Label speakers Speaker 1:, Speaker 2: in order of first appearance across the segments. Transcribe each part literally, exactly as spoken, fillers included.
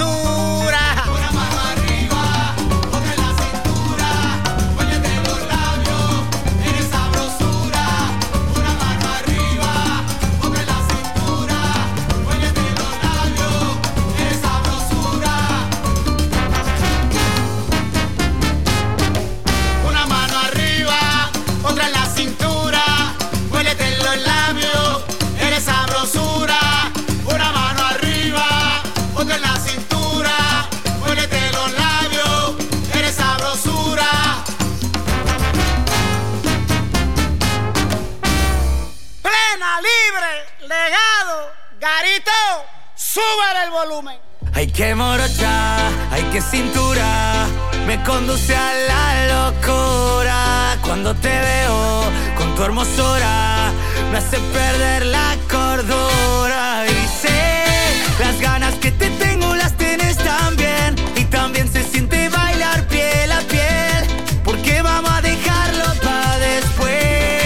Speaker 1: cintura.
Speaker 2: Una mano arriba, otra en la cintura. Muévete los labios, eres sabrosura. Una mano arriba, otra en la cintura. Muévete los labios, eres sabrosura.
Speaker 1: Una mano arriba, otra en la cintura. Huélete los labios, eres sabrosura. Una mano arriba, otra en la cintura. Huélete los labios, eres sabrosura. Plena, libre, legado, Garito, sube el volumen.
Speaker 3: Hay que morocha, hay que cintura, me conduce a la locura. Cuando te veo con tu hermosura, me hace perder la cordura. Y sé, las ganas que te tengo las tienes también. Y también se siente bailar piel a piel, porque vamos a dejarlo para después.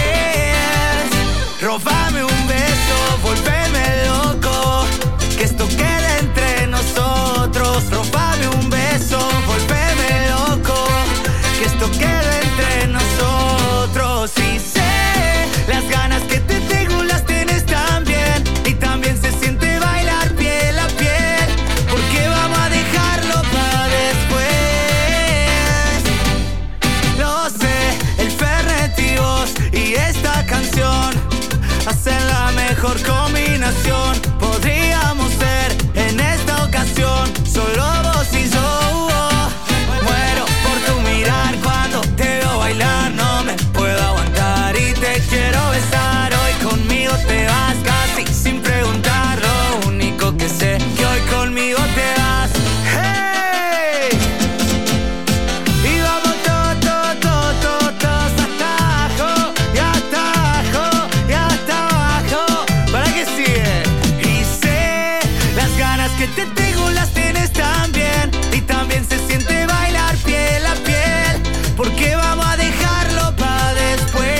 Speaker 3: Róbame un beso, volveme loco, que esto quede entre nosotros. Róbame un beso, volveme loco, que esto quede entre nosotros. Y sé, las ganas que te tengo las tienes también. Y también se siente bailar piel a piel, porque vamos a dejarlo para después. Lo sé, el Fernet y vos y esta canción hacen la mejor combinación. Podríamos ser en esta ocasión solo vos y yo. Muero por tu mirar cuando te veo bailar, no me puedo aguantar y te quiero besar. Hoy conmigo te vas casi sin preguntar, lo único que sé que hoy conmigo te vas. ¡Hey! Y vamos todos, todos, todos, todos, todos hasta abajo, y hasta abajo, y hasta abajo. ¿Para qué sigue? Y sé, las ganas que te tengo las tienes también. Y también se siente bailar piel a piel, porque vamos a dejarlo para después.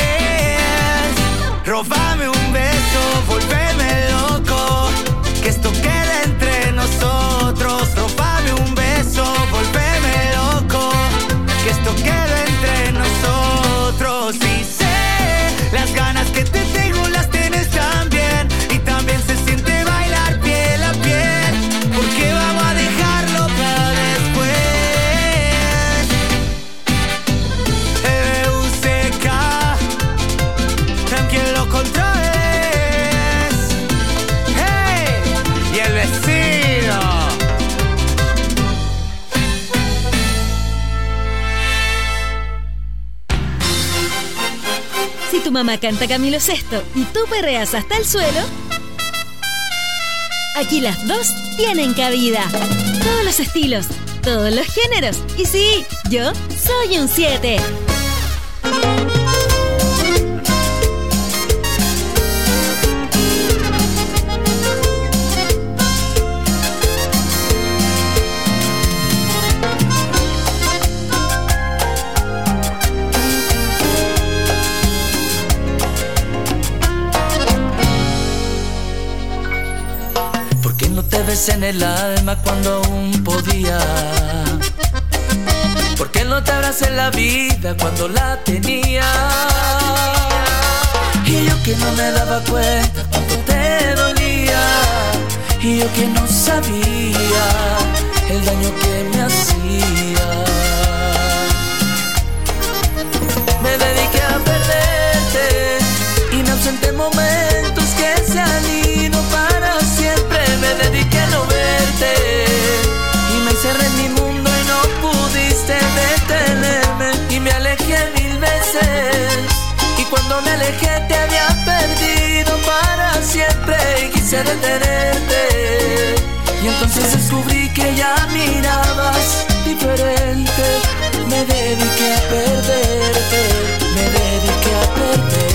Speaker 3: Róbame un beso, volveme loco, que esto quede entre nosotros. Róbame un beso, volveme loco, que esto quede entre nosotros. Y sé, las ganas que te tengo las tienes también. Y también se siente bailar piel a piel, porque vamos a dejarlo para después. E B U C K, quien lo controles. Hey, y el vecino.
Speaker 4: Si tu mamá canta Camilo Sesto y tú perreas hasta el suelo, aquí las dos tienen cabida. Todos los estilos, todos los géneros. Y sí, yo soy un siete.
Speaker 3: ¿Por qué no te ves en el alma cuando aún podía? ¿Por qué no te abracé en la vida cuando la tenía? Y yo que no me daba cuenta cuando te dolía, y yo que no sabía el daño que me hacía. Me dediqué a perderte y me ausenté en momentos que se han ido para siempre. Me dediqué a no verte y me encerré en mi mundo y no pudiste detenerme. Y me alejé mil veces y cuando me alejé te había perdido para siempre. Y quise detenerte y entonces descubrí que ya mirabas diferente. Me dediqué a perderte, me dediqué a perderte.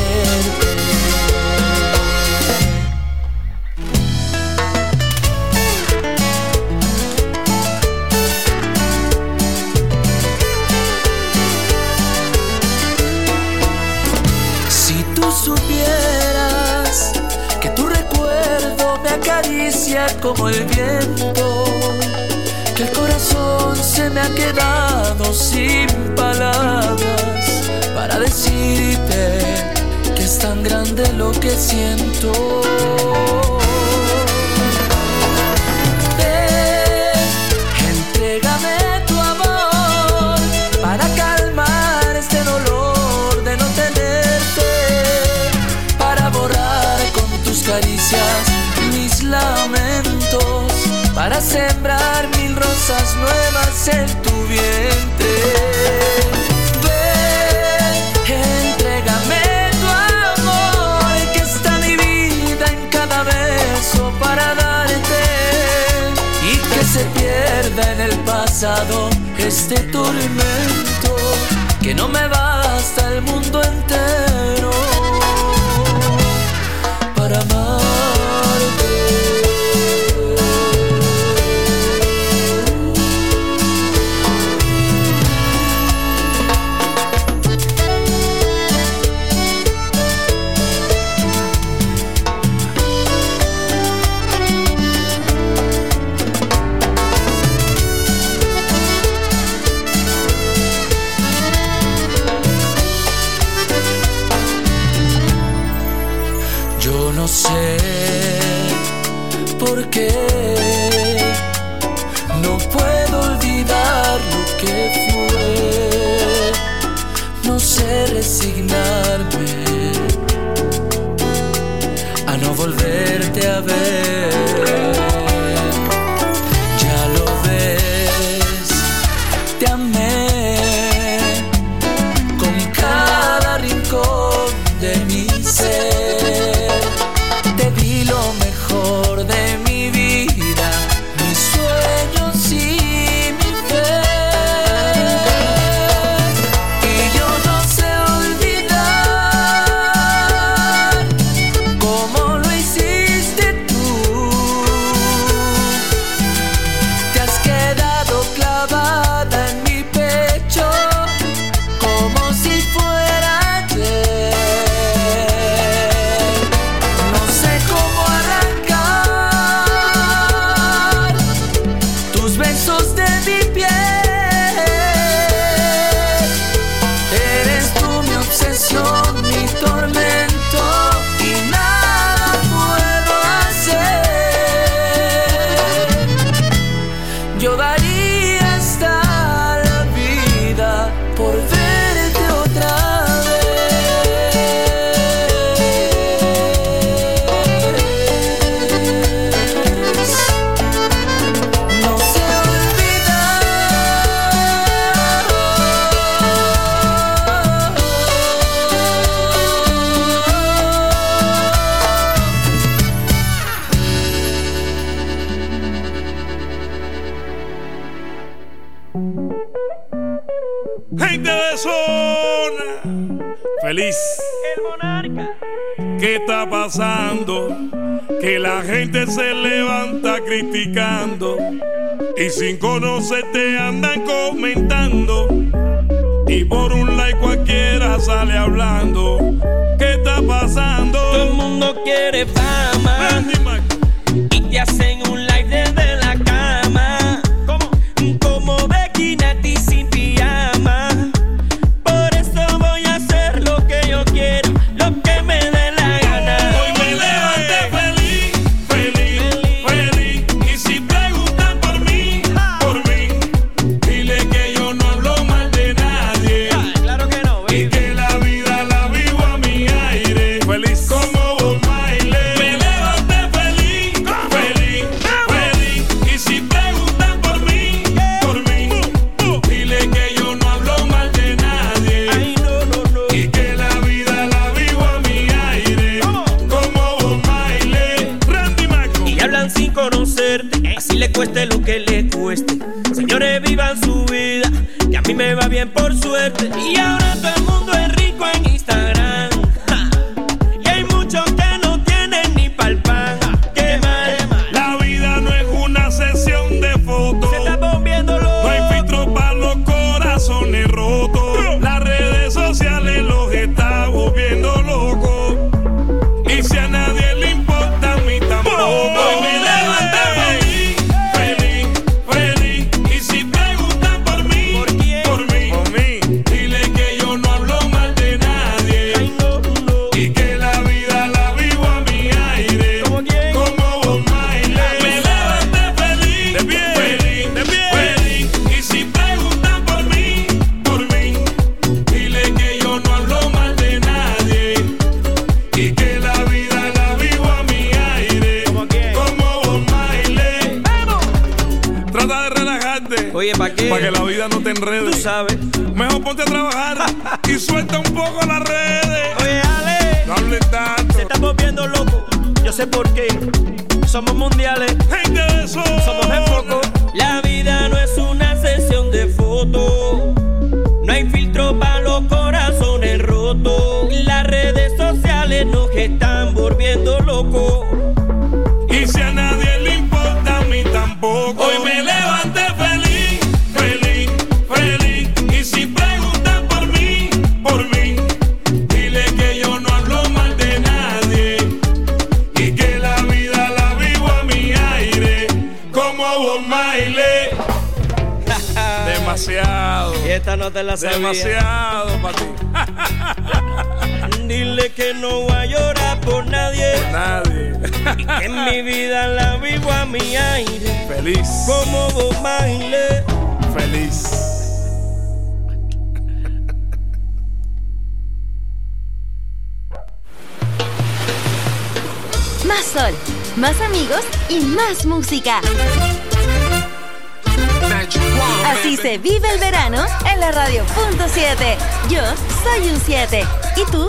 Speaker 3: Si tú supieras que tu recuerdo me acaricia como el viento,
Speaker 5: se me ha quedado sin palabras para decirte que es tan grande lo que siento. Ven, entrégame tu amor para calmar este dolor de no tenerte, para borrar con tus caricias mis lamentos, para sembrar mil rosas nuevas en tu vientre. Ven, entrégame tu amor, que está mi vida en cada beso para darte, y que se pierda en el pasado este tormento, que no me basta el mundo entero para amarte. No sé por qué no puedo olvidar lo que fue. No sé resignarme a no volverte a ver. Ya lo ves, te amé con cada rincón de mi ser. Lo mejor de mi vida, mis sueños y mi fe. Y yo no sé olvidar como lo hiciste tú. Te has quedado clavada en mi pecho como si fuera ayer.
Speaker 6: Gente de zona, feliz.
Speaker 7: El monarca.
Speaker 6: ¿Qué está pasando? Que la gente se levanta criticando y sin conocerte andan comentando, y por un like cualquiera sale hablando. ¿Qué está pasando?
Speaker 7: Todo el mundo quiere fama y te hacen un live desde la cama. ¿Cómo? Como Becky Nati sin pijama. Por eso voy a hacer lo que yo quiero, lo que me dé la gana.
Speaker 6: Hoy me levanté feliz, feliz, feliz. Y si preguntan por mí, por mí, dile que yo no hablo mal de nadie.
Speaker 7: Ah, claro que no, baby.
Speaker 6: Y que la vida la vivo a mi aire. Feliz como un baile. Me levanté feliz, feliz, feliz. Y si preguntan por mí, por mí, dile que yo no hablo mal de nadie.
Speaker 7: Ay, no, no, no.
Speaker 6: Y que la vida la vivo a mi aire. Como un baile. Randy Maco.
Speaker 7: Y hablan sin conocerte, así le cueste lo que le cueste. Señores, vivan su vida, que a mí me va bien por suerte. Y ahora todo el mundo es rico en Instagram, ja. Y hay muchos que no tienen ni pa'l pan. Qué mal,
Speaker 6: La vida no es una sesión de fotos.
Speaker 7: se está bombeando
Speaker 6: No hay
Speaker 7: loco.
Speaker 6: filtro para los corazones rotos. Las redes sociales los está volviendo locos. Y si a nadie le importa, a mí tampoco. Hoy me levanté feliz, feliz, feliz. Y si preguntan trata de relajarte.
Speaker 7: Oye, ¿para qué?
Speaker 6: Para que la vida no te enrede.
Speaker 7: Tú sabes.
Speaker 6: Mejor ponte a trabajar y suelta un poco las redes.
Speaker 7: Oye, Ale.
Speaker 6: No hables tanto.
Speaker 7: Se está volviendo loco. Yo sé por qué. Somos mundiales.
Speaker 6: Gente de eso.
Speaker 7: Somos el foco. La vida no es una sesión de fotos. No hay filtro para los corazones rotos. Las redes sociales nos están volviendo locos.
Speaker 6: Y si a nadie le importa, a mí tampoco. Hoy me levanté feliz, feliz, feliz. Y si preguntan por mí, por mí, dile que yo no hablo mal de nadie. Y que la vida la vivo a mi aire, como Bob Marley. Demasiado.
Speaker 7: Y esta no te la sabía.
Speaker 6: Demasiado para ti.
Speaker 7: Dile que no voy a llorar por nadie.
Speaker 6: Por nadie.
Speaker 7: Y que en mi vida la vivo a mi aire.
Speaker 6: Feliz.
Speaker 7: Como Bob Marley.
Speaker 6: Feliz.
Speaker 4: Más sol, más amigos y más música. Así se vive el verano en la radio punto siete. Yo soy un siete. ¿Y tú?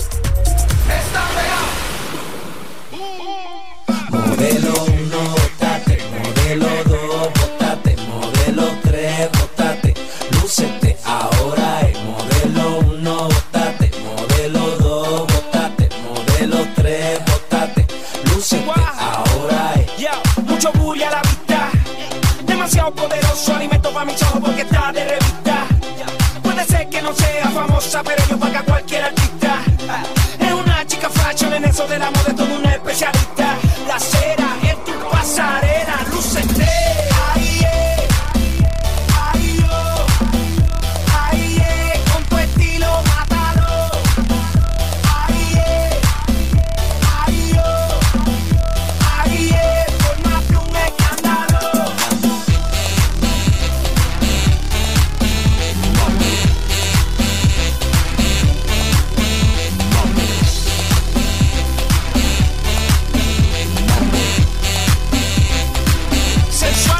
Speaker 5: Modelo uno, bótate. Modelo dos, bótate. Modelo tres, bótate. Lúcete, ahora es modelo uno, bótate. Modelo dos, bótate. Modelo tres, bótate. Lúcete, ahora es.
Speaker 8: Yeah, mucho bully a la vista. Demasiado poderoso, alimento para mis ojos porque está de revista. Puede ser que no sea famosa, pero yo paga a cualquier artista. Es una chica fashion, en eso del amor de todo un especialista. La cera es tu pasarela, lúcete. Ahí es, ahí yo, ahí es, con tu estilo mátalo. Ahí es, ahí yo, ahí es, formate un escándalo. Sensual.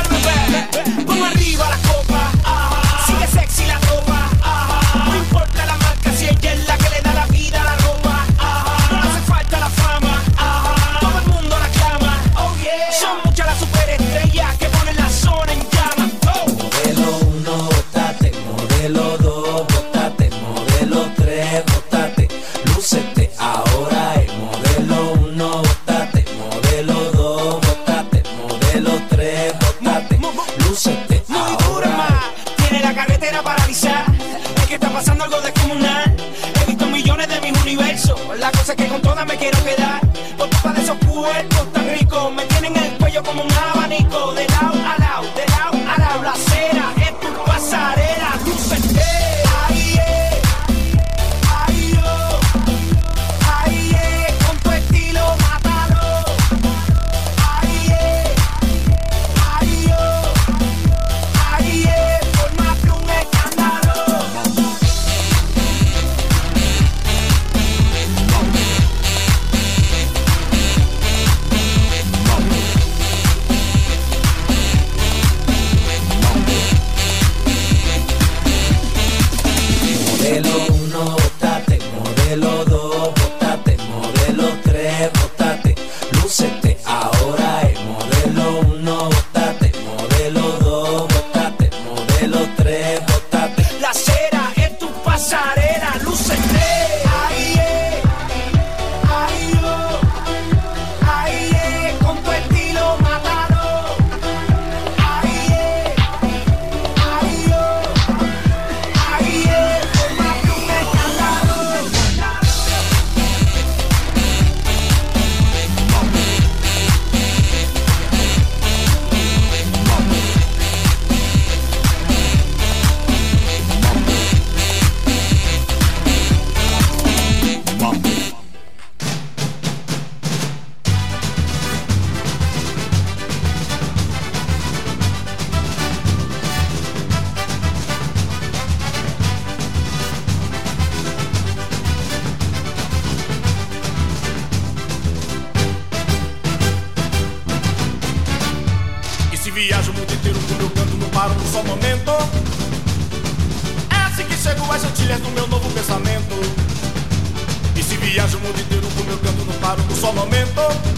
Speaker 9: só um momento. É assim que chego às antilhas do meu novo pensamento. E se viajo o mundo inteiro com meu canto, não paro por só um momento.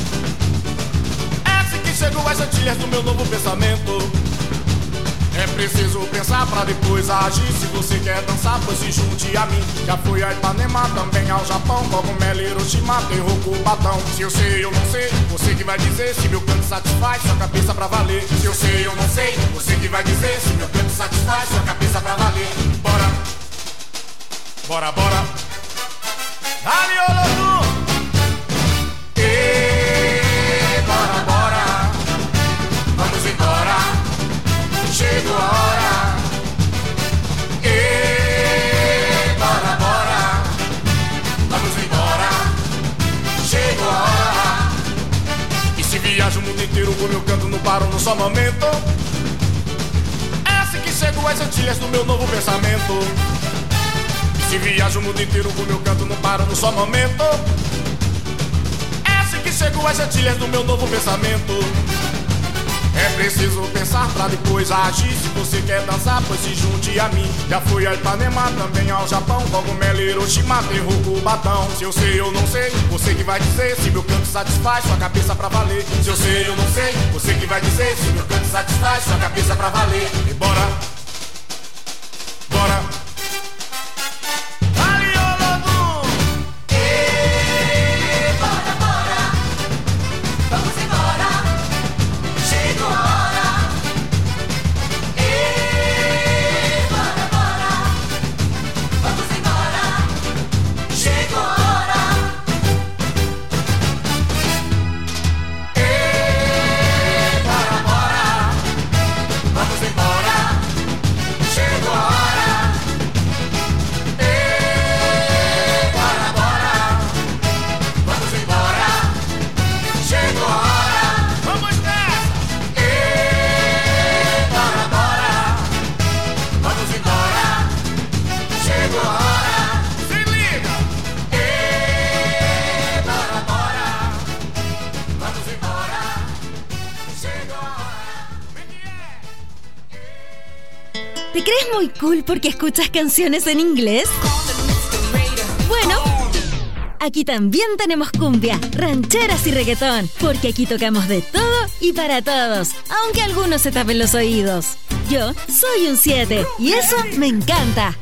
Speaker 9: É assim que chego às antilhas do meu novo pensamento. É preciso pensar pra depois agir. Se você quer dançar, pois se junte a mim. Já fui a Ipanema, também ao Japão, Cogumelo, Hiroshima, Terro, Cubatão. Se eu sei, eu não sei, você que vai dizer. Se meu canto satisfaz sua cabeça pra valer. Se eu sei, eu não sei, você que vai dizer. Se meu canto satisfaz sua cabeça pra valer. Bora, bora, bora. Ali, ô Lodu! E bora, bora. Vamos embora. Chegou a hora. E bora, bora. Vamos embora. Chegou a hora. E se viajo o mundo inteiro com meu canto, não paro num só momento. É assim que chego às antilhas do meu novo pensamento. E se viajo o mundo inteiro com meu canto, não paro num só momento. É assim que chego às antilhas do meu novo pensamento. É preciso pensar pra depois agir. Se você quer dançar, pois se junte a mim. Já fui a Ipanema, também ao Japão, Cogumelo, Hiroshima, Terro, Cubatão. Se eu sei, eu não sei, você que vai dizer. Se meu canto satisfaz sua cabeça pra valer. Se eu sei, eu não sei, você que vai dizer. Se meu canto satisfaz sua cabeça pra valer. E bora, bora.
Speaker 4: ¿Te crees muy cool porque escuchas canciones en inglés? Bueno, aquí también tenemos cumbia, rancheras y reggaetón, porque aquí tocamos de todo y para todos, aunque algunos se tapen los oídos. Yo soy un siete y eso me encanta.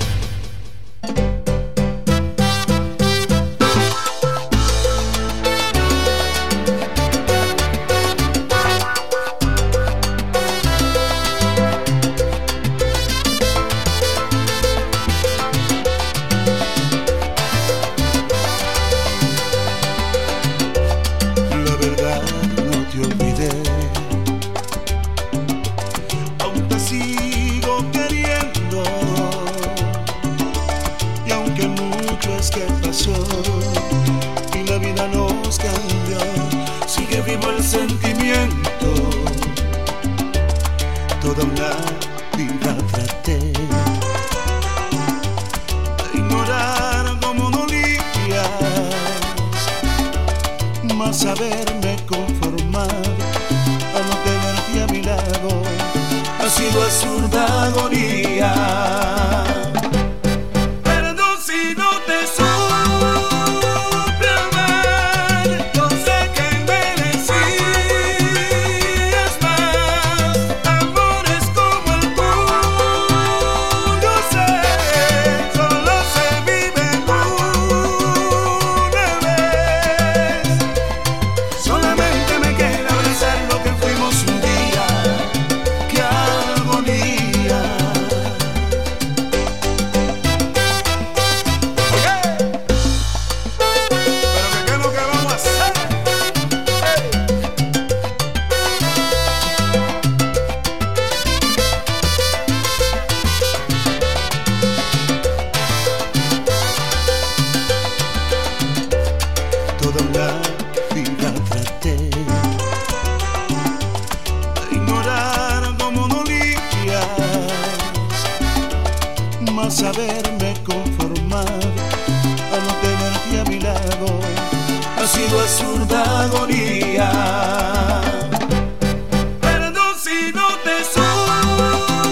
Speaker 10: Saberme conformar a no tenerte a mi lado ha sido absurda agonía. Perdón si no te supe amar, yo sé que merecías más. Amores como el tuyo sé, solo se viven una vez. Solamente me queda abrazar lo que fuimos un día. ¡Qué agonía! Oye, pero que qué es lo que vamos a hacer. Hey. Toda una vida traté de ignorar cómo dolías, mas saberme conformar a no tenerte a mi lado ha sido absurda agonía. Perdón si no te supe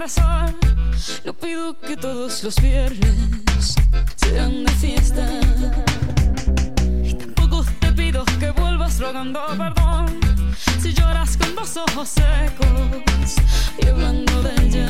Speaker 11: de sol. No pido que todos los viernes sean de fiesta. Y tampoco te pido que vuelvas rogando perdón si lloras con los ojos secos y hablando de ella.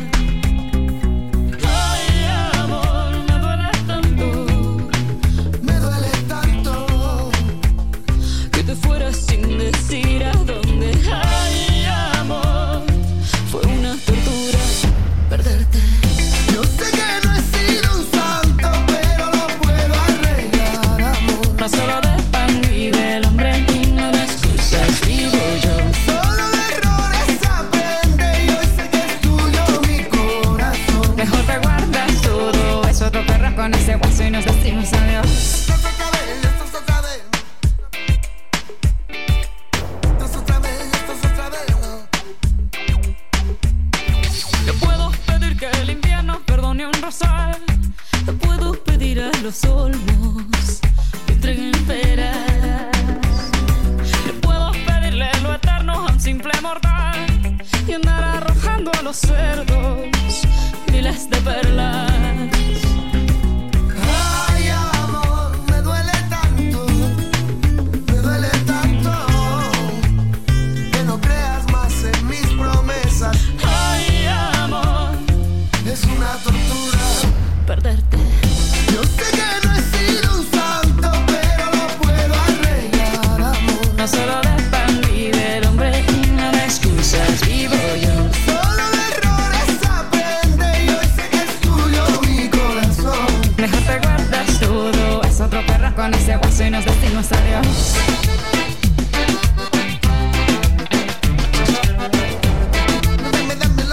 Speaker 11: Ay, amor, me duele tanto,
Speaker 2: me duele tanto
Speaker 11: que te fueras sin decir a dónde. Ay, amor, fue una tortura perderte.
Speaker 2: Yo sé que no he sido un santo, pero lo puedo arreglar, amor.
Speaker 11: No solo de pan y del hombre, no de excusas vivo yo.
Speaker 2: Solo de errores aprende y hoy sé que es tuyo mi corazón.
Speaker 11: Mejor te guardas todo eso, te perras con ese guaso y nos decimos adiós.
Speaker 2: Esto es otra vez, esto es otra vez. Esto es otra vez, esto es otra vez.
Speaker 11: Yo puedo pedir que el invierno perdone un rosal. Yo puedo pedir a los olmos que entreguen peras. Yo puedo pedirle lo eterno a un simple mortal y andar arrojando a los cerdos miles de perlas.
Speaker 2: Ay, amor, me duele tanto, me duele tanto que no creas más en mis promesas.
Speaker 11: Ay, amor,
Speaker 2: es una tortura
Speaker 11: perderte.
Speaker 2: Yo sé que no he sido un santo, pero lo puedo arreglar, amor.
Speaker 11: No solo de pan y del hombre, no de excusas vivo yo.
Speaker 2: Solo de errores aprende y hoy sé que es tuyo mi corazón.
Speaker 11: Mejor te guardas todo, es otro perro con ese guaso y nos decimos adiós.
Speaker 2: Dame, dámelo.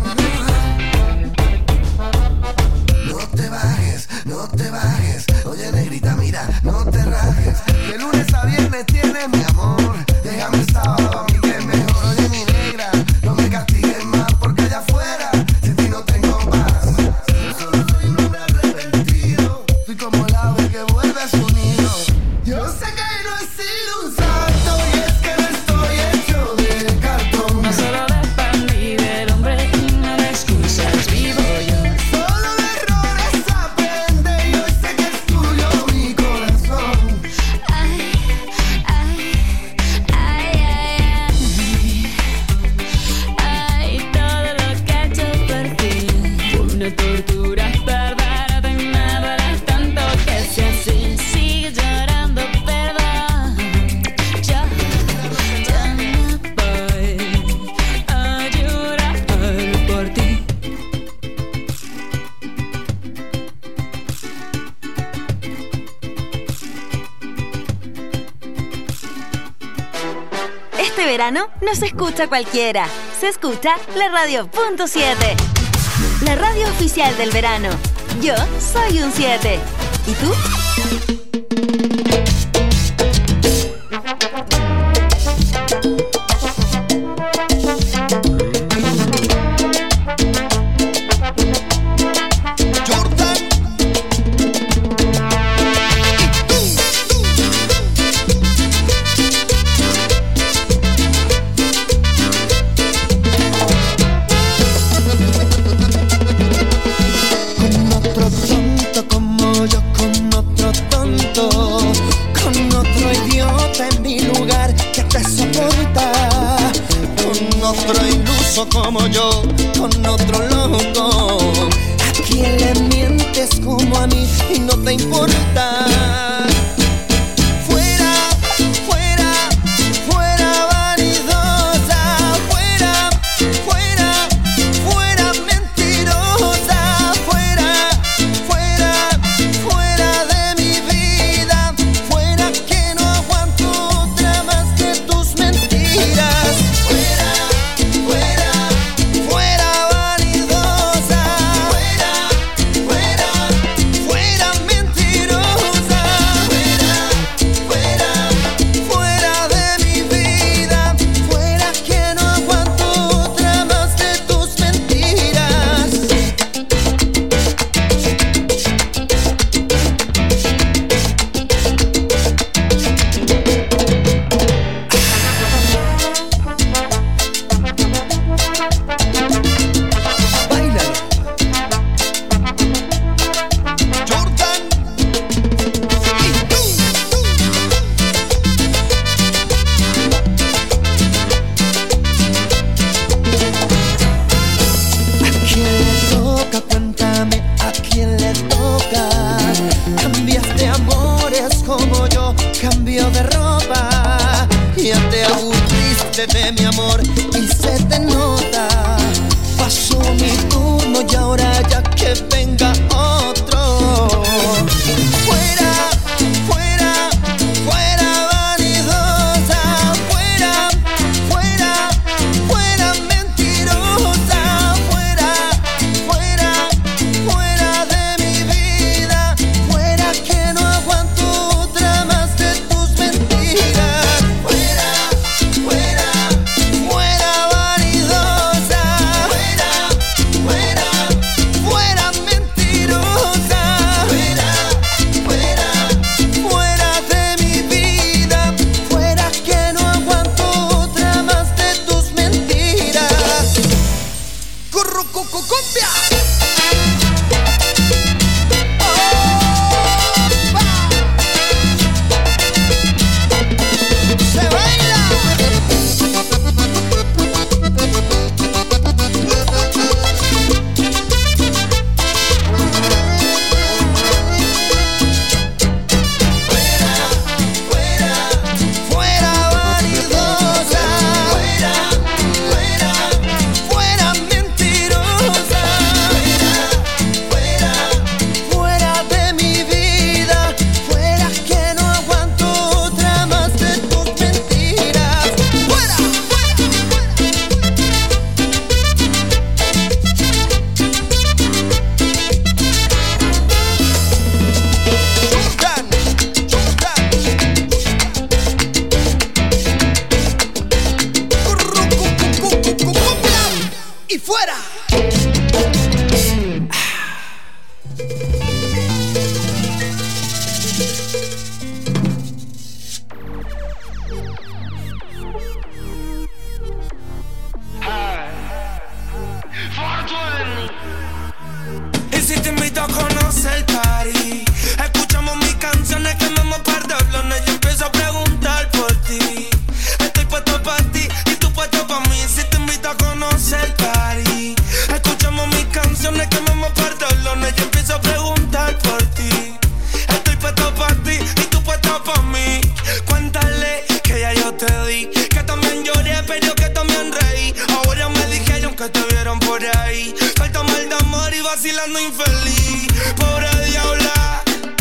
Speaker 2: No te bajes, no te bajes. Oye, negrita, mira, no te rajes. De lunes a viernes tienes mi amor. Déjame el sábado a mí que es mejor. Oye, mi negra, no me castigues más porque allá afuera sin ti no tengo paz. Yo solo soy un hombre arrepentido. Soy como el ave que vuelve a su nido. Yo sé que no he sido un santo y es que no estoy hecho de cartón.
Speaker 11: No solo de pan y del hombre, no de excusas vivo yo.
Speaker 2: Solo de errores aprende y hoy sé que es tuyo mi corazón.
Speaker 11: Ay, ay, ay, ay, ay, ay, todo lo que he hecho por ti fue una tortura perderte y me duele tanto que si así sigue llorando perdón. Yo, yo no voy a llorar por ti.
Speaker 4: Este verano no se escucha cualquiera, se escucha la radio punto siete. La radio oficial del verano. Yo soy un siete. ¿Y tú?
Speaker 2: Con otro tonto como yo, con otro tonto, con otro idiota en mi lugar que te soporta, con otro iluso como yo, con otro loco, a quien le mientes como a mí y no te importa. Fuera, fuera, fuera vanidosa, fuera, fuera, fuera mentirosa, fuera, fuera, fuera de mi vida, fuera que no aguanto otra más que tus mentiras. Fuera, fuera, fuera vanidosa, fuera, fuera, fuera mentirosa.
Speaker 12: se ve mi amor y se te nota. Pasó mi turno y ahora ya que venga otro. Fuera, fuera, fuera vanidosa. Fuera, fuera, fuera mentirosa. Fuera, fuera, fuera de mi vida. Fuera que no aguanto otra más de tus mentiras. Fuera, fuera, fuera vanidosa. Fuera, fuera, fuera mentirosa. Fuera, fuera, fuera de mi vida. Fuera que no aguanto otra más de tus mentiras. Currucucucumbia. Se baila. Fuera vanidosa. Fuera, fuera, fuera mentirosa. Fuera, fuera, fuera de mi vida. Fuera que no aguanto otra más de tus mentiras. Fuera, Chuncan, chuncan. Currucucucucucumbia. Y fuera.
Speaker 5: Y si te invito a conocer el party, escuchamos mis canciones, quemamos par de blones. Yo empiezo a preguntar por ti. Estoy puesto pa' ti y tú puesto pa' mí. Si te invito a conocer el party, escuchamos mis canciones, quemamos par de blones. Yo empiezo a preguntar por ti. Estoy puesto pa' ti y tú puesto pa' mí. Cuéntale que ya yo te di, que también lloré pero que también reí. Ahora me dijeron que te vieron por ahí. Falta mal de amor y vacilando infeliz. Pobre diabla,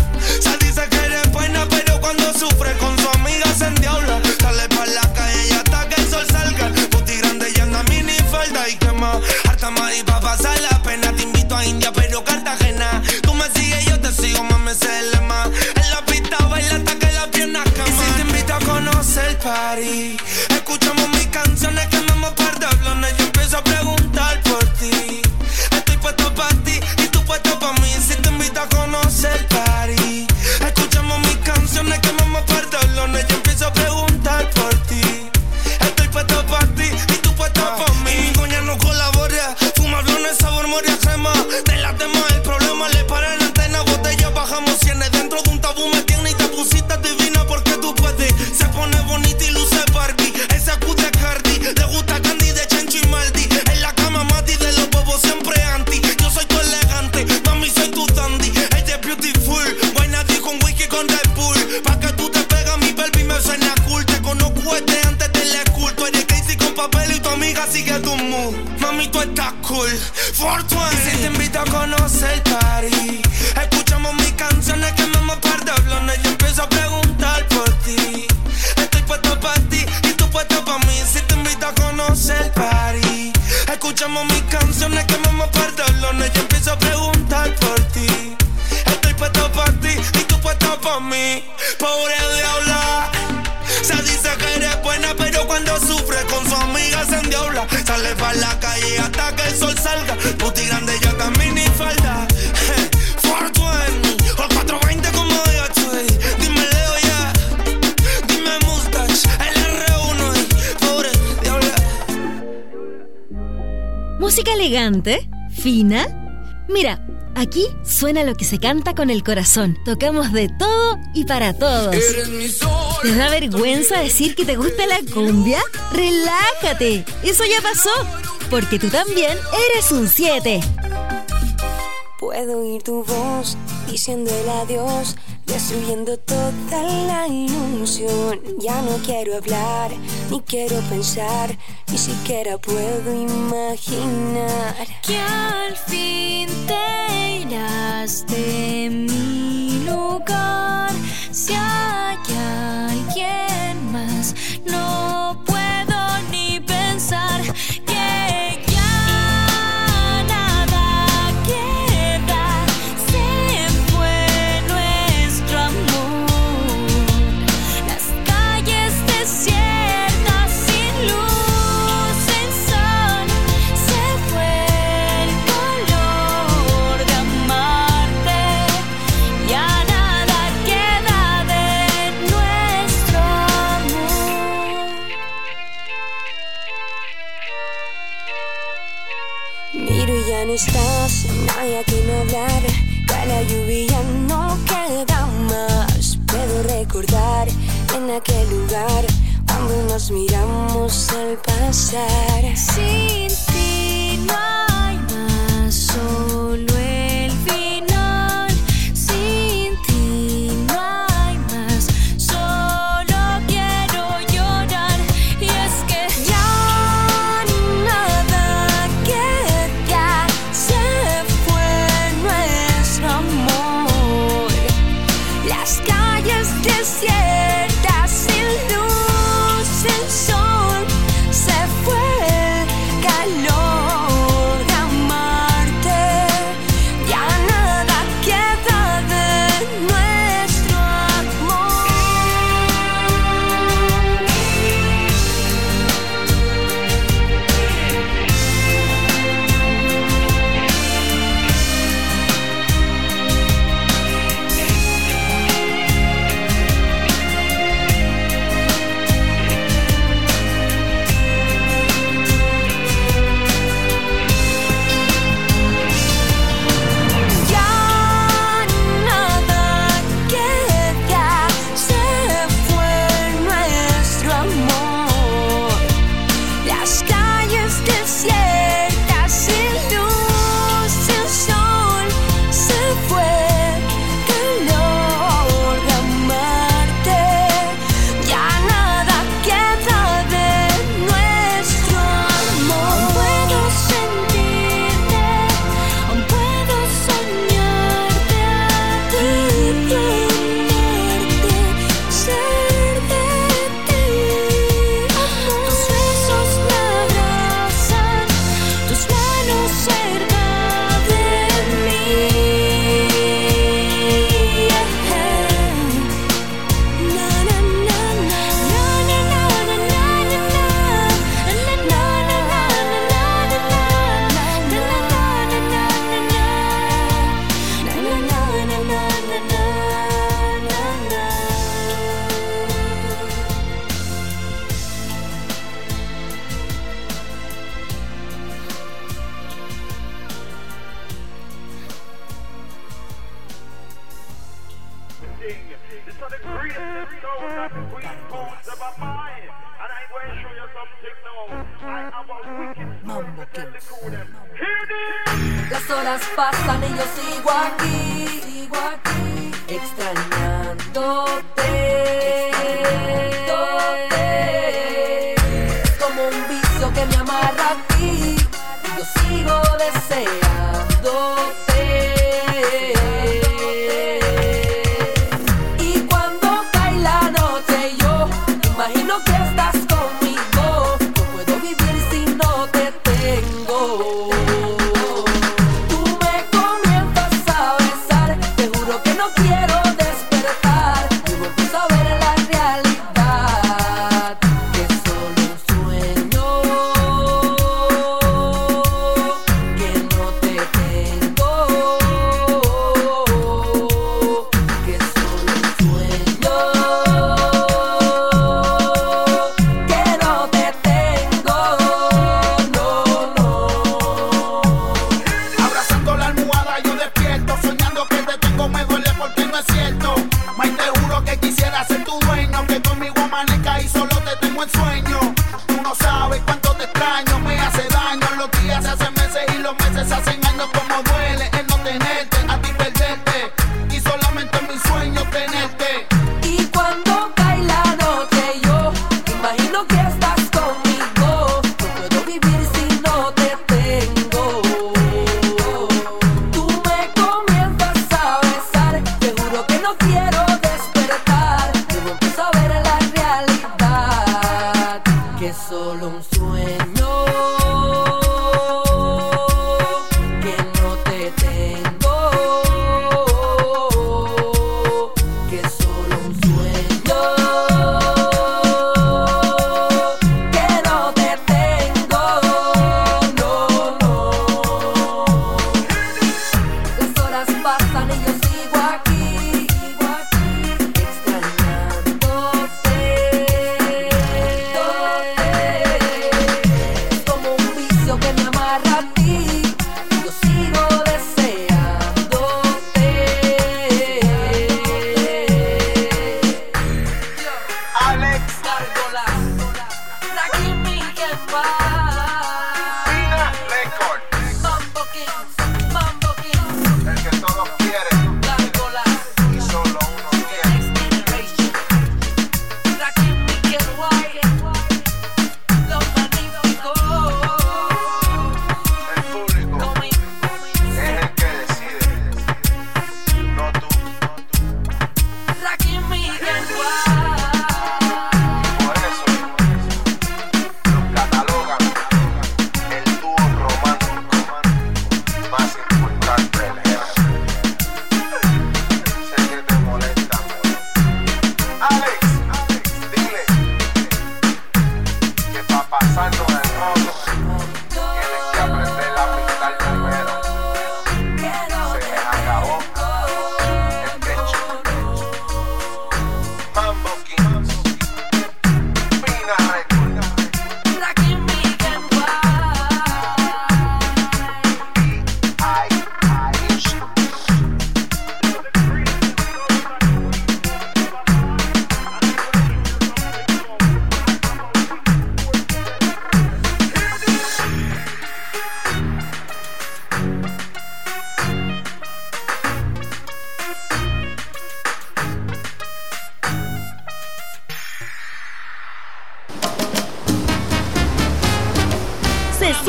Speaker 5: se dice que eres buena pero cuando sufre con su amiga se endiabla. Sale pa' la calle y hasta que el sol salga. Puti grande y anda mini falda y quema. Harta más y pa' pasar la pena. Te invito a India pero Cartagena. Tú me sigues, yo te sigo, mami, ese es el lema. En la pista baila hasta que las piernas queman. Y si te invito a conocer el party, escuchamos mis canciones, quemamos par de blones. Yo empiezo a preguntar por ti. Estoy puesto pa' ti y tú puesto pa' mí. Si te invito a conocer el party, escuchamos mis canciones, quemamos par de blones. Yo empiezo a preguntar por ti. Estoy puesto pa' ti y tú puesto pa' mí. Mi coña no colabora, fuma blones, sabor moria crema. Te la tema el problema, le para la antena, botella, bajamos cienes. Dentro de un tabú me tiene y te pusiste divina porque tú puedes. Se pone bonita y luce Barbie. Esa Q de Cardi, le gusta Candy de Chencho y Maldi. En la cama Mati de los bobos siempre anti. Yo soy tu elegante, mami soy tu dandy. Ella es beautiful, buena di con whisky con Red Bull. Pa' que tú te pegas mi baby me suena cool. Te conozco desde antes del school. Tú eres Casey con papel y tu amiga sigue tu mood. Mami tú estás cool, cuatro veinte. Y si te invito a conocer el party, escuchamos mis canciones, quemamos par de blones. Yo empiezo a preguntar por ti. Estoy puesto pa' ti y tú puesto pa' mí. Si te invito a conocer el party, escuchamos mis canciones, quemamos par de blones. Yo empiezo a preguntar por ti. Estoy puesto pa' ti y tú puesto pa' mí. Pobre diabla, se dice que eres buena pero cuando sufre con su amiga se endiabla. Sale pa' la calle hasta que el sol salga. Puti grande ya también ni falda. cuatro veinte o cuatro veinte como diga Chuy. Dime Leo ya, dime Mustache, el R uno y pobre diabla.
Speaker 4: Música elegante, fina. Mira, aquí suena lo que se canta con el corazón. Tocamos de todo y para todos. ¿Te da vergüenza decir que te gusta la cumbia? ¡Relájate! Eso ya pasó, porque tú también eres un siete.
Speaker 13: Puedo oír tu voz diciendo el adiós destruyendo toda la ilusión. Ya no quiero hablar, ni quiero pensar, ni siquiera puedo imaginar
Speaker 11: que al fin te irás de mi lugar. Si hay alguien más, no puedo ni pensar que ya nada queda. Se fue nuestro amor, las calles desiertas sin luz, sin sol. Se fue el color de amarte, ya nada queda de nuestro amor.
Speaker 13: Miro y ya no estás, no hay a quien hablar. Ya la lluvia no queda más. Puedo recordar en aquel lugar cuando nos miramos al pasar.
Speaker 11: Sin ti no hay más, solo el final. Sin ti no hay más, solo quiero llorar. Y es que
Speaker 13: Ya nada queda, se fue nuestro amor. Las calles desiertas sin luz, sin sol. Se fue el calor de amarte. Ya nada queda de nuestro amor. Ya nada queda, se fue nuestro amor. Las calles desiertas sin luz, sin sol. Se fue calor de amarte. Ya nada queda de nuestro amor. Aún puedo sentirte, aún puedo soñarte a ti, tenerte, ser de ti. Tus besos me abrazan, tus manos cerca de mí. Na na na na na na na na na na
Speaker 14: This are the greatest sound that queen bones of my mind. And I'm going to show you something now. I have a wicked story to tell the crew them. Hear this!
Speaker 15: Las horas pasan y yo sigo aquí, sigo aquí, extrañándote, extrañándote. Es como un vicio que me amarra a ti y yo sigo deseándote. Y cuando cae la noche yo imagino que estás conmigo. No puedo vivir si no te tengo. Tú me comienzas a besar, te juro que no quiero despertar. Vivo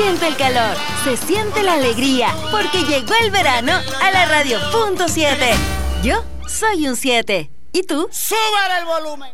Speaker 4: siente el calor, se siente la alegría, porque llegó el verano a la radio punto siete. Yo soy un siete. ¿Y tú?
Speaker 1: ¡Súbale el volumen!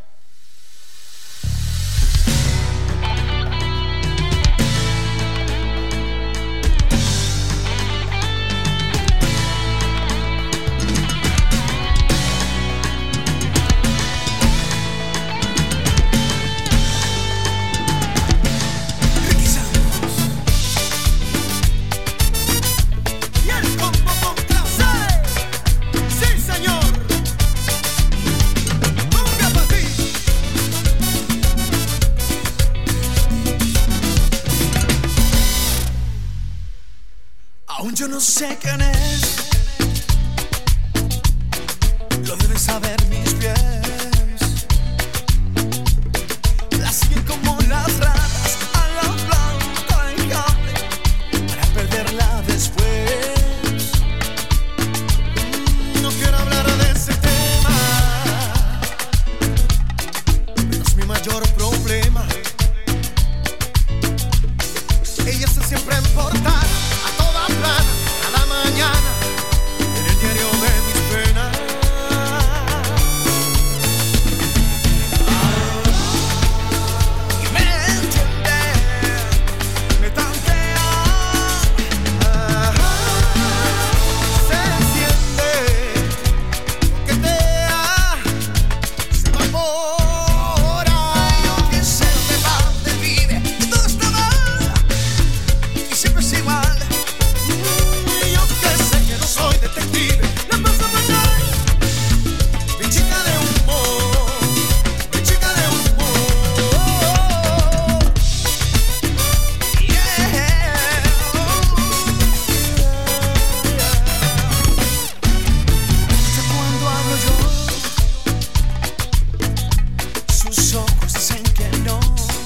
Speaker 16: Aún yo no sé quién es, lo deben saber mis pies. Las siguen como las ratas a la planta en cable para perderla después. No quiero hablar de ese tema, pero es mi mayor problema. Ella está siempre en portada, a la mañana, en el diario de mis penas. Y me entiende, me tantea, se enciende, coquetea, se evapora. Yo que sé dónde va, dónde vive, y todo está mal, y siempre es igual. Soy detective, la paso fatal. Mi chica de humor, mi chica de humor. Yeah. Escucha cuando hablo yo, sus ojos dicen que no,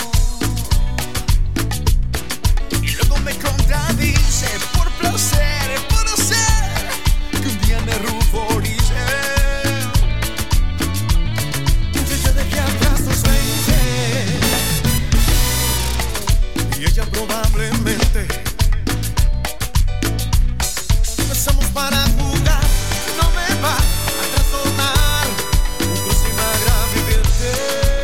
Speaker 16: y luego me contradice por placer, por hacer que un día me ruborice. Yo dejé atrás los veinte y ella probablemente. Empezamos para jugar, no me va a trastornar un crucimagra vivirte.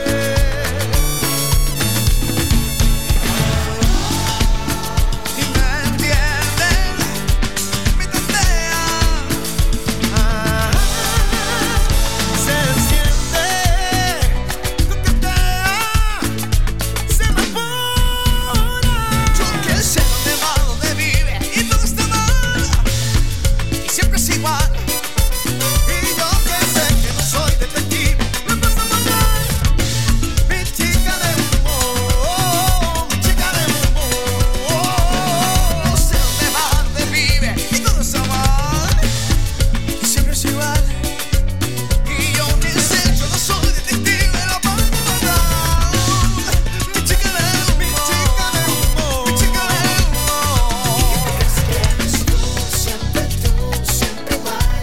Speaker 16: Y me entienden, me tantea. Se enciende, coquetea, se evapora. Yo que sé dónde va, dónde vive, y todo está mal, y siempre es igual. Y yo que sé que no soy detective, me pasa fatal. Mi chica de humor, mi chica de humor. Sé dónde va, dónde vive, y todo está mal, y siempre es igual. Y yo que sé, yo no soy detective, lo paso fatal. Mi chica de humor, mi chica de humor, mi chica de humor. Y crees que eres tú, siempre tú, siempre igual.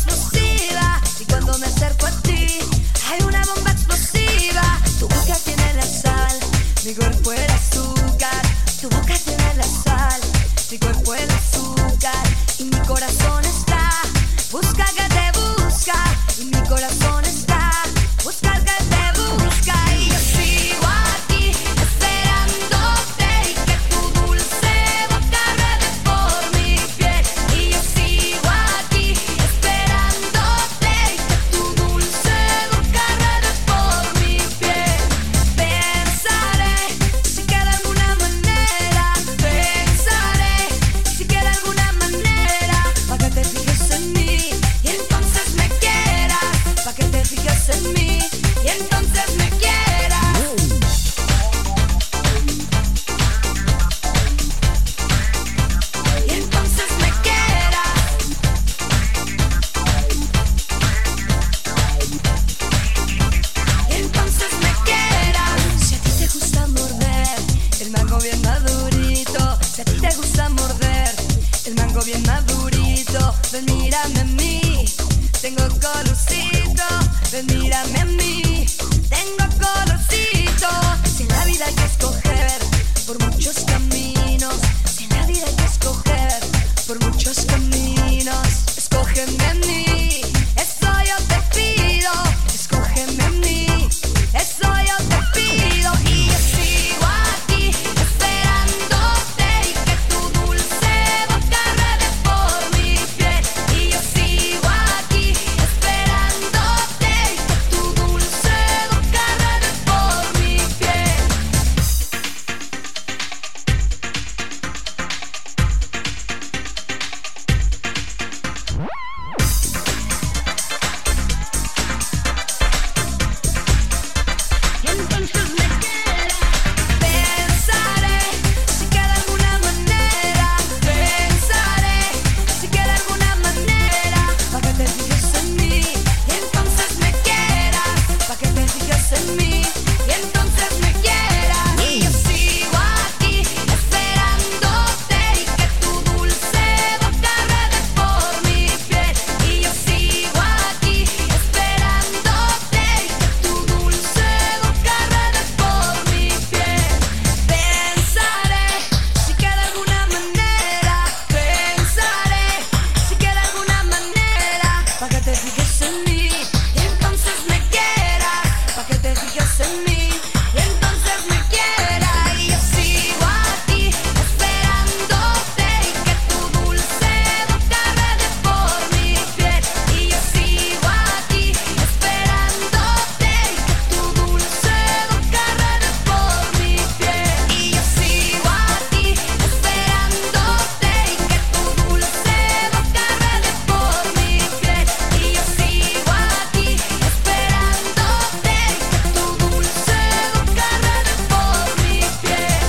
Speaker 17: explosiva. Y cuando me acerco a ti, hay una bomba explosiva. Tu boca tiene la sal, mi cuerpo el azúcar. Tu boca tiene la sal, mi cuerpo el azúcar. Y mi corazón está, busca que te busca. Y mi corazón está, busca que te busca. Y yo sigo aquí, esperándote. Y que tu dulce boca ruede por mi piel. Y yo sigo aquí, esperándote. Y que tu dulce boca ruede por mi piel. Pensaré, si queda alguna manera. Pensaré, si queda alguna manera. Pa' que te fijes en mí y entonces me quieras. Pa' que te fijes en mí y entonces me quieras. Y entonces me quieras. Y entonces me quieras. Si a ti te gusta morder el mango bien madurito, si a ti te gusta morder el mango bien madurito, ven mírame a mí, tengo colorcito. Ven mírame a mí, tengo colorcito. Si en la vida hay que escoger por muchos caminos, si en la vida hay que escoger por muchos caminos, escógeme a mí, eso yo te pido. Escógeme a mí, eso yo te pido. Y yo sigo aquí, esperándote. Y que tu dulce boca ruede por mi piel. Y yo sigo aquí, esperándote. Y que tu dulce boca ruede por mi piel. Y entonces me quieras. Pensaré, si queda alguna manera. Pensaré, si queda alguna manera. Pa' que te fijes en mí y entonces me quieras. Pa' que te fijes en mí y entonces me quieras. Y yo sigo aquí, esperándote. Y que tu dulce boca ruede por mi piel. Y yo sigo aquí, esperándote. Y que tu dulce boca ruede por mi piel. Pensaré, si queda alguna manera. Pensaré, si queda alguna manera. Pa' que te fijes en mí y entonces me quieras. Pa' que te fijes en mí y entonces me quieras. Y yo sigo aquí, esperándote. Y que tu dulce boca ruede por mi piel. Y yo sigo aquí, esperándote. Y que tu dulce boca ruede por mi piel. Y yo sigo aquí, esperándote. Y que tu dulce boca ruede por mi piel. Y yo sigo aquí, esperándote. Y que tu dulce boca ruede por mi piel.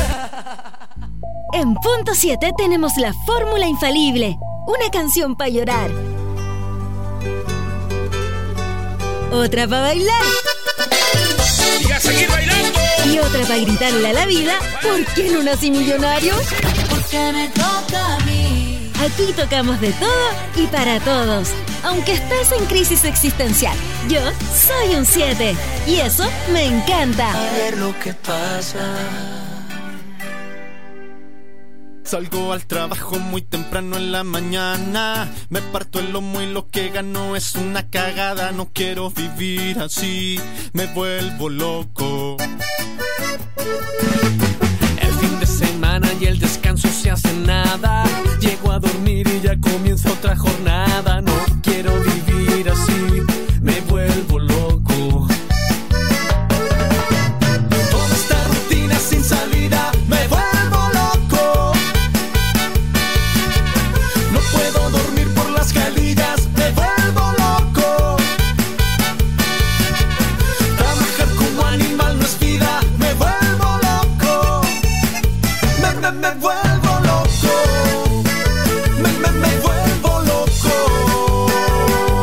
Speaker 4: En punto siete tenemos la fórmula infalible. Una canción para llorar. Otra para bailar.
Speaker 6: Y a seguir bailando.
Speaker 4: Y otra para gritarle a la vida. ¿Por qué no nací millonario?
Speaker 17: Porque me toca a mí.
Speaker 4: Aquí tocamos de todo y para todos. Aunque estés en crisis existencial, yo soy un siete. Y eso me encanta.
Speaker 5: A ver lo que pasa.
Speaker 10: Salgo al trabajo muy temprano en la mañana. Me parto el lomo y lo que gano es una cagada. No quiero vivir así, me vuelvo loco.
Speaker 5: El fin de semana y el descanso se hace nada. Llego a dormir y ya comienza otra jornada. No quiero vivir así, me vuelvo loco. Toda esta rutina sin salida, me vuelvo loco. No puedo dormir por las calillas, me vuelvo loco. Trabajar como animal no es vida, me vuelvo loco. Me, me, me vuelvo loco. Me, me, me vuelvo loco.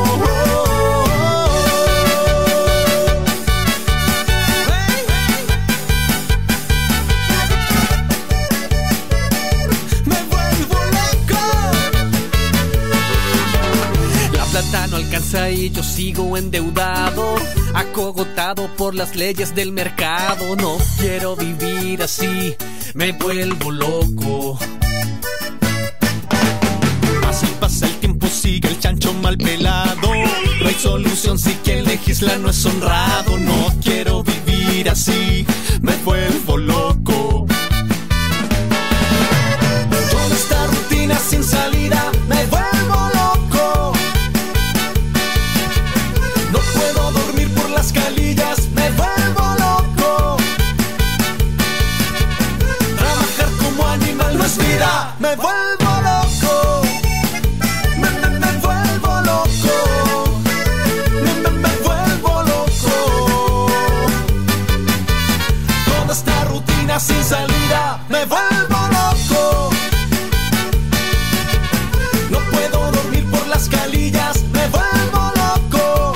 Speaker 18: plata no alcanza y yo sigo endeudado, acogotado por las leyes del mercado. No quiero vivir así, me vuelvo loco.
Speaker 10: Así pasa el tiempo, sigue el chancho mal pelado. No hay solución si quien legisla no es honrado. No quiero vivir así, me vuelvo loco. Toda esta rutina sin salida, me vuelvo loco. No puedo dormir por las calillas, me vuelvo loco. Trabajar como animal no es vida, me vuelvo loco. Me, me, me vuelvo loco. Me, me, me vuelvo loco. Toda esta rutina sin salida, me vuelvo loco. No puedo dormir por las calillas, me vuelvo loco.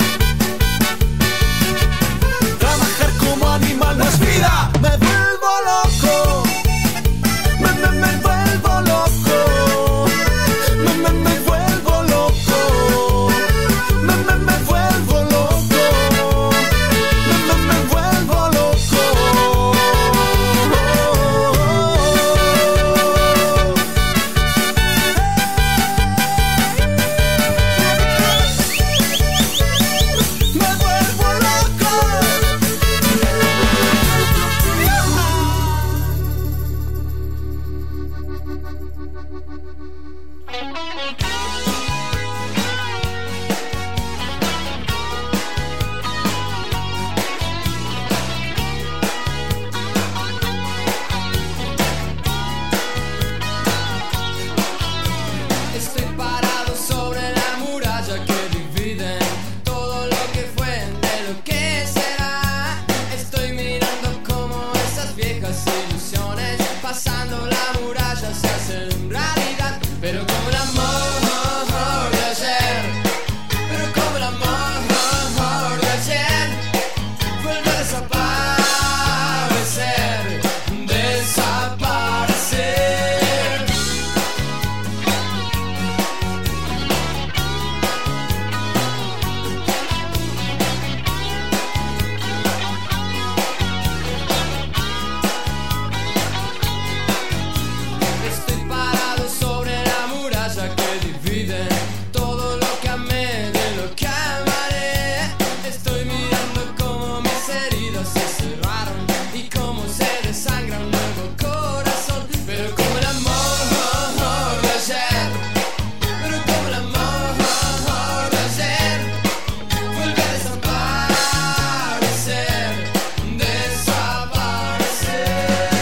Speaker 10: Trabajar como animal no es vida, me vuelvo loco. Me, me, me vuelvo loco. Me, me, me vuelvo loco. Me, me, me vuelvo loco. Me, me, me vuelvo loco. Me vuelvo loco.
Speaker 19: Estoy parado sobre la muralla que divide todo lo que fue de lo que será. Estoy mirando como esas viejas ilusiones pasando la muralla se hacen realidad. Pero como el amor de ayer, pero como el amor de ayer vuelve a desaparecer, desaparecer. Estoy parado sobre la muralla que divide todo lo que amé de lo que amaré. Estoy mirando cómo mis heridas se cerraron y cómo se desangra un nuevo corazón. Pero como el amor de ayer, pero como el amor de ayer vuelve a desaparecer, desaparecer.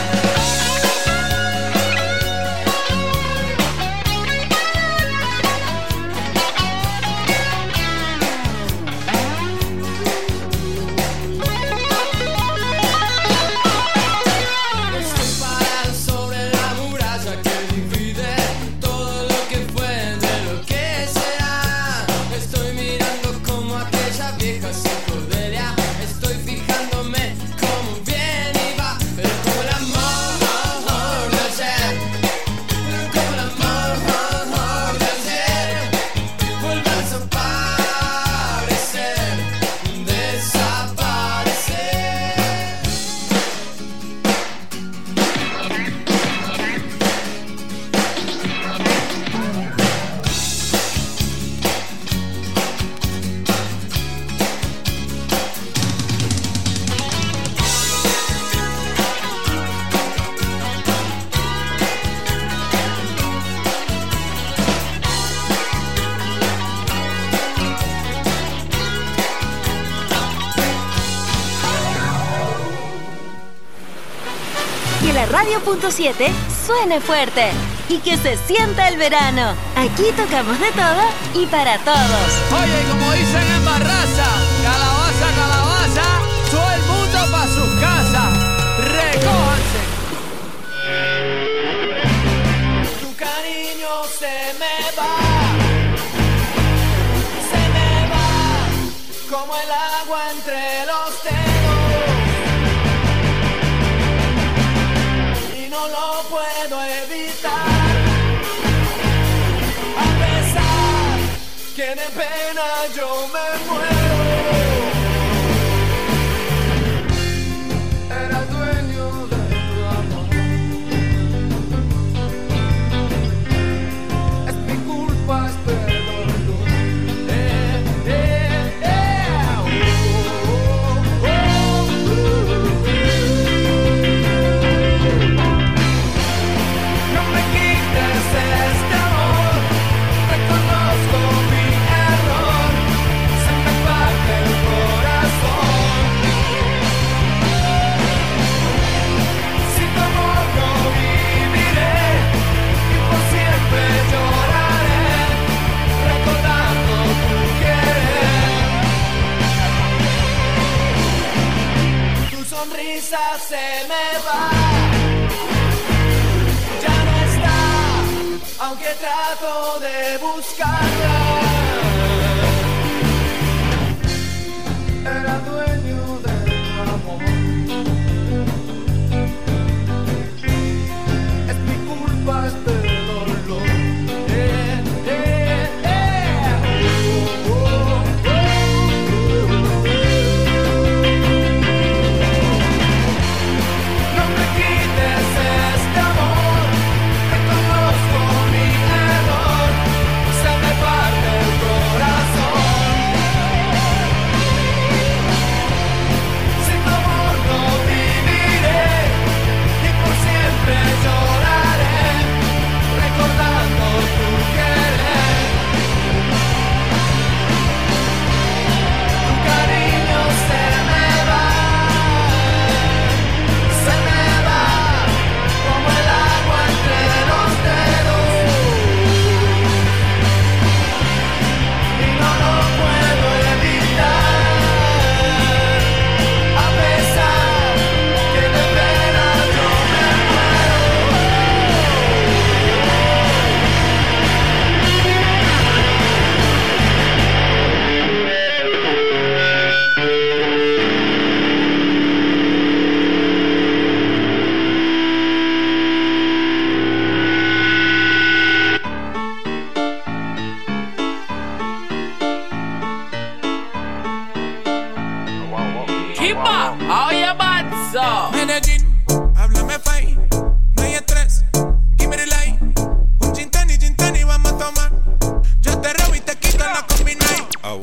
Speaker 19: Estoy parado sobre la muralla que divide todo lo que fue de lo que será. Estoy mirando como aquella vieja psicodelia. Estoy fijándome cómo viene y va. Pero como el amor de ayer, pero como el amor de ayer vuelve a desaparecer, desaparecer.
Speaker 4: Que la radio punto siete suene fuerte y que se sienta el verano. Aquí tocamos de todo y para todos.
Speaker 20: Oye, como dicen en Barraza, calabaza, calabaza, todo el mundo pa' sus casas. Recójanse.
Speaker 12: Tu cariño se me va, se me va como el agua entre los dedos y no lo puedo evitar, a pesar que de pena
Speaker 16: yo me muero. Era dueño de tu amor. Es mi culpa este dolor. Eh, eh, eh. Oh, oh, oh, oh. No me quites este amor. Reconozco mi error. Se me parte el corazón. Sin tu amor no viviré y por siempre lloraré recordando tu querer. Tu sonrisa se me va, ya no está, aunque trato de buscarla. Era dueño de tu amor. Es mi culpa este dolor. Eh, eh, eh. Oh, oh, oh, oh. No me quites este amor. Reconozco mi error. Se me parte el corazón. Sin tu amor no viviré y por siempre lloraré recordando tu querer. Tu cariño se me va, se me va como el agua entre los dedos y no lo puedo evitar. A pesar que de pena yo me
Speaker 20: Kimba, oye, Matzo.
Speaker 21: Medellín, háblame fai, no hay estrés, give me the light. Un gin tonic, gin tonic vamos a tomar. Yo te robo y te quito la combinai.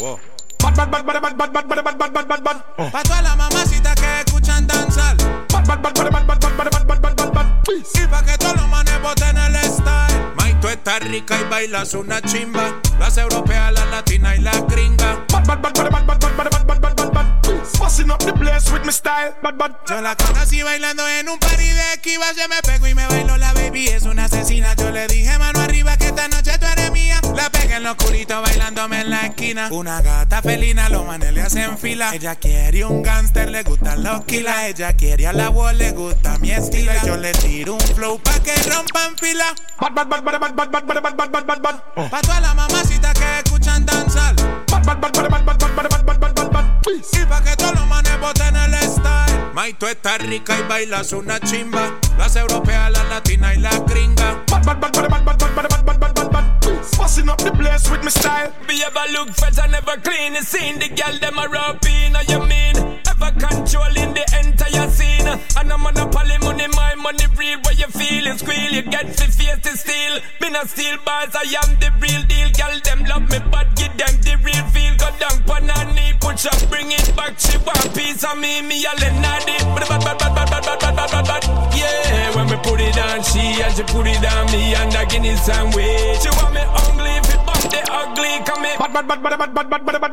Speaker 21: Bad, bad, bad, bad, bad, bad, bad, bad, bad, bad, bad, bad. Pa' todas las mamacitas que escuchan danzar. Bad, bad, bad, bad, bad, bad, bad, bad, bad, bad, bad, bad. Y pa' que todos los manes boten el style. May, tú estás rica y bailas una chimba. Las europeas, las latinas y las gringas. Bad, bad, bad, bad, bad, bad, bad, bad, bad, bad, bad, bad. Busting up the place with my style. Bad, bad. Yo la conocí bailando en un party de esquiva. Se me pegó y me bailó la baby. Es una asesina. Yo le dije mano arriba que esta noche tú eres mía. La pegué en lo oscurito bailándome en la esquina. Una gata felina, los manes le hacen fila. Ella quiere un gangster, le gustan los kilas. Ella quiere a la wall, le gusta mi estilo. Y yo le tiro un flow pa' que rompan fila. Bad, bad, bad, bad, bad, bad, bad, bad, bad, bad, bad, bad. Pa' todas las mamacitas que escuchan danzar. Bad, bad, bad, bad, bad, bad, bad, bad, bad, bad, bad, bad. Y pa' que todos los manes boten el style. May, tú estás rica y bailas una chimba. Las europeas, las latinas y las gringas. Bad, bad, bad, bad, bad, bad, bad, bad, bad, bad, bad, bad. Busting up the place with my style.
Speaker 7: Me ever look fresh and never clean. You seen the girl them a rub in, you mean? Ever controlling the entire scene. And a monopoly money, my money real. Where you feel it squeal, you get the face to steal. Me not steal bars, I am the real deal. Girl them love me but give them the real feel. Go down pon her knee, push up, bring it back. She want piece of me, me a lenadi. Bad, bad, bad, bad, bad, bad, bad, bad, bad, bad. Yeah, when me put it on she and she put it on me. And I give it some way. She want me ugly if it bump the ugly. Come me
Speaker 21: bad, bad, bad, bad, bad, bad, bad, bad, bad.